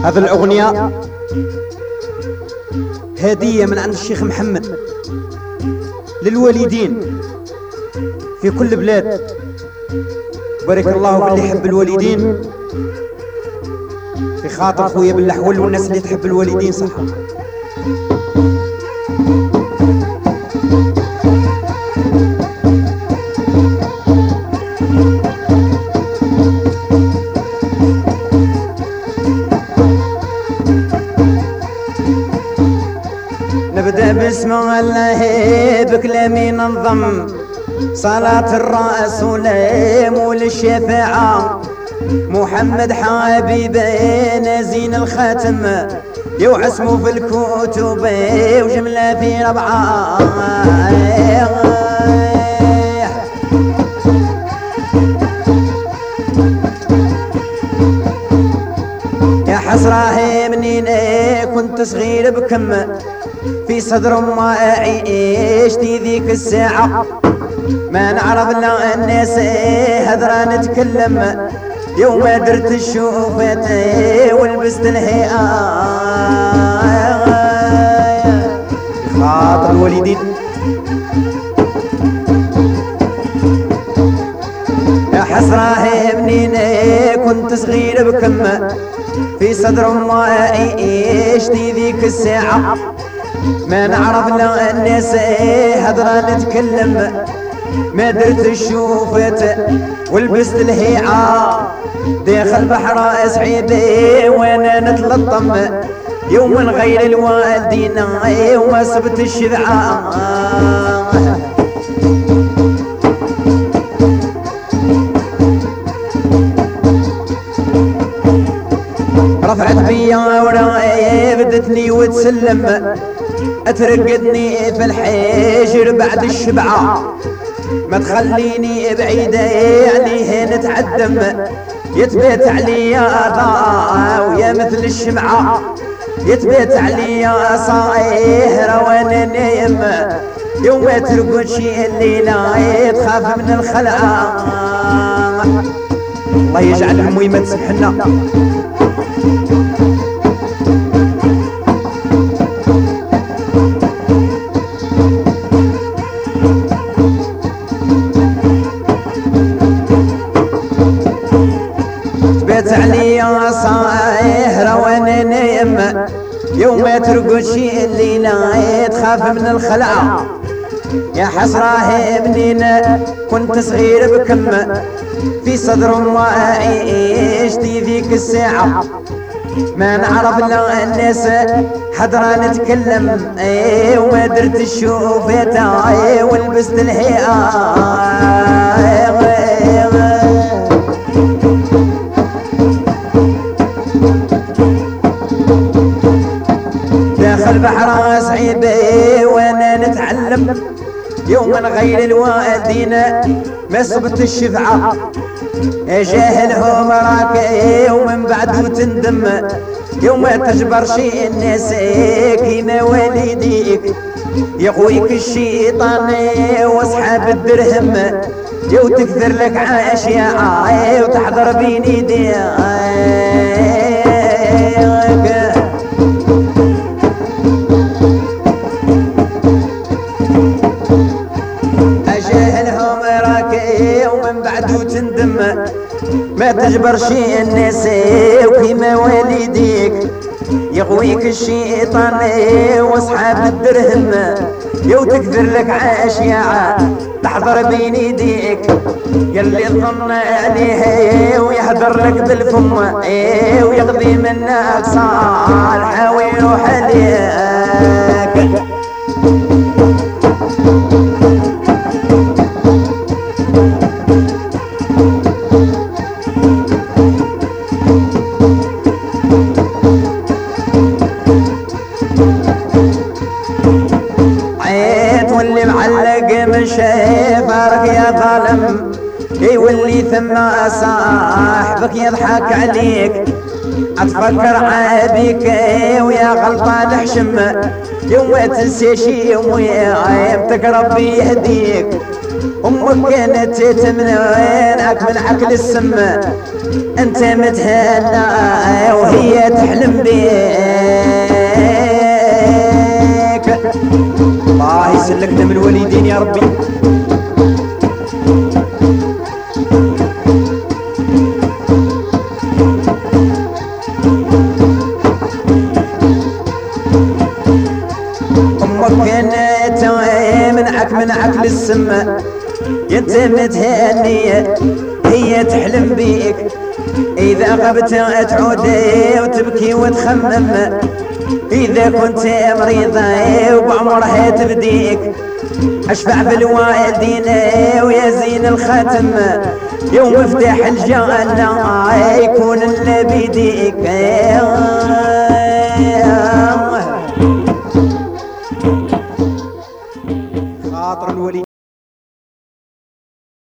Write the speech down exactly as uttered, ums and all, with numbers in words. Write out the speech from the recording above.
هذه الأغنية هدية من عند الشيخ محمد للوالدين في كل بلاد. بارك الله في اللي يحب الوالدين، في خاطر خويا بالحول والناس اللي تحب الوالدين صح. نبدأ بسم الله بكلامي ننظم صلاة الرسول والشفاعة محمد حبيبنا زين الخاتم يوعسمو في الكتب وجملة في ربعة. يا حسرة منين كنت صغير بكم في صدر ما عيشت ذيك الساعة ما نعرف لا الناس هذرا نتكلم يوم درت الشوفات ولبست الهيئة. خاطر الوالدين يا حسرة منين كنت صغير بكم في صدر ما عيشت ذيك الساعة ما نعرف لا الناس هذرا نتكلم ما درت الشوفات ولبست الهيعة داخل بحر سعيدي وانا نتلطم يوم من غير الوالدين وما سبت الشذعة. رفعت بيا وراي بدتني وتسلم اترقدني في الحجر بعد الشبعة ما تخليني بعيدة عليه نتعدم يتبيت عليا ضاوية مثل الشمعة يتبيت عليا صاير وانا نايم يوم ما ترقد شي الليلة تخاف من الخلعة. الله يجعل المهمة تسبحنا. تبات عليا صاير وانا نايم يوم ما ترقد شي الليلة تخاف من الخلعة. يا حسرة منين كنت صغير بكم في صدر ما عيشت ذيك الساعة ما نعرف لا الناس حضرا نتكلم اي وما درت الشوفات اي ولبست الهيئة. داخل بحر سعيدي وانا نتعلم يوم من غير الوالدين ما صبت الشفعة جاهلهم راك ومن بعد تندم يوم ما تجبر شي الناس كيما والديك يغويك الشيطان واصحاب الدرهم يو تكثر لك عاشياء وتحضر بين يديك. أجاهلهم راكي ومن بعدو تندم ما تجبر شي الناس وكيما والديك يغويك الشيطان واصحاب الدرهم يو تكثر لك عاشياء تحضر بين يديك يلي تظن عليه ويحضر لك بالفم ويقضي منك صالح ويروح عليك. واللي معلق من شفارك يا ظالم يولي ثم صاحبك يضحك عليك اتفكر عابيك ويا غلطان حشم يوم تنسى شي يوم تقرب يهديك امك كانت تمنعك من عقل السم، انت متهنى وهي تحلم بيك. الله يسلكنا من الوالدين يا ربي. امك كانت منعك من عقل السم، انت متهنية هي تحلم بيك. اذا غبت تعود وتبكي وتخمم، اذا كنت مريضة وبعمرها تبديك. اشفع بالوالدين ويا زين الختم، يوم مفتاح الجنة يكون اللي بيديك. خاطر الوليد